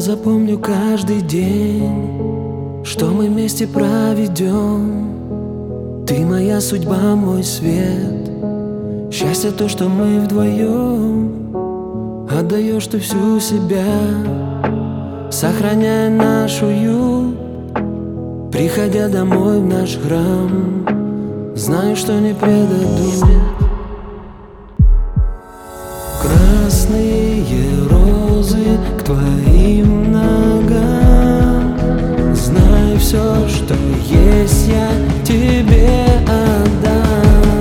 запомню каждый день, что мы вместе проведем. Ты моя судьба, мой свет. Счастье то, что мы вдвоем. Отдаешь ты всю себя, сохраняя наш уют. Приходя домой в наш храм, знаю, что не предадут. Красные розы к твоим ногам. Знай, все, что есть, я тебе отдам.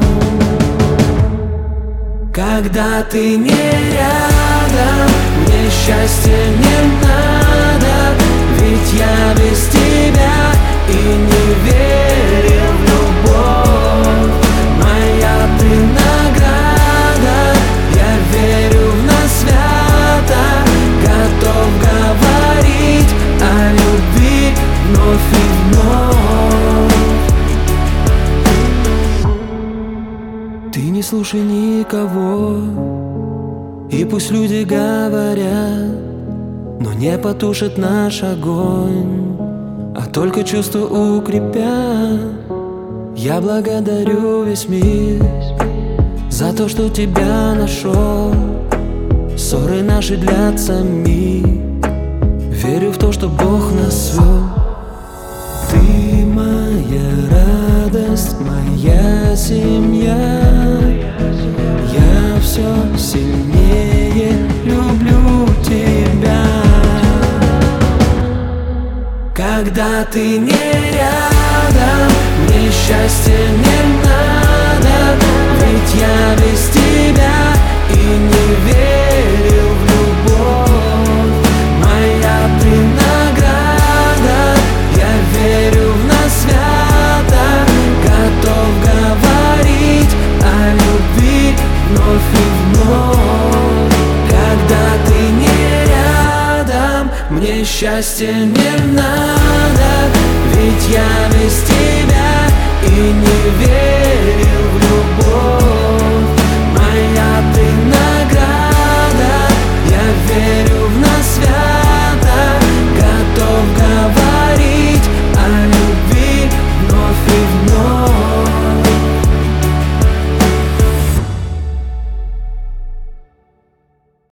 Когда ты не рядом, мне счастья не надо. Ведь я без тебя и не верил в любовь. Моя ты награда, я верю в нас свято. Готов говорить о любви вновь и вновь. Ты не слушай никого, и пусть люди говорят, но не потушит наш огонь, а только чувства укрепят. Я благодарю весь мир за то, что тебя нашел. Ссоры наши длятся миг. Верю в то, что Бог нас свел. Ты моя радость, моя семья. Я все сильнее люблю тебя. Когда ты не рядом, мне счастья не надо. Ведь я без тебя и не верил в любовь. Моя ты награда, я верю в нас свято. Готов говорить о любви вновь и вновь. Когда ты не рядом, мне счастья не надо. Ведь я без тебя и не верю